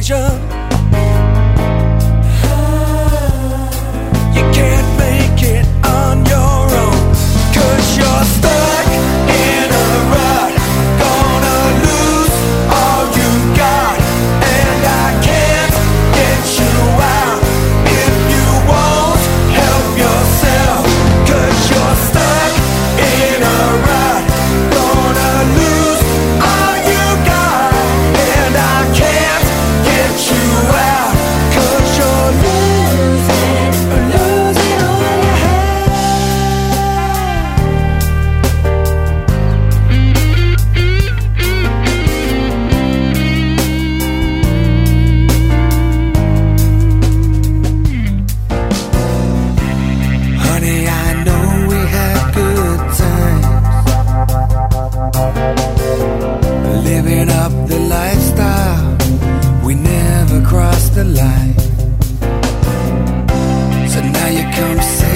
danger. You can't make it on your own, 'cause you're stuck in a rut. Gonna lose all you got, and I can't get you out if you won't help yourself. 'Cause you're stuck in a rut. Gonna lose all you got, and I can't get you out. 'Cause you're losing all you have. Honey, I know we had good times, living up the lifestyle. We never crossed the line. So now you come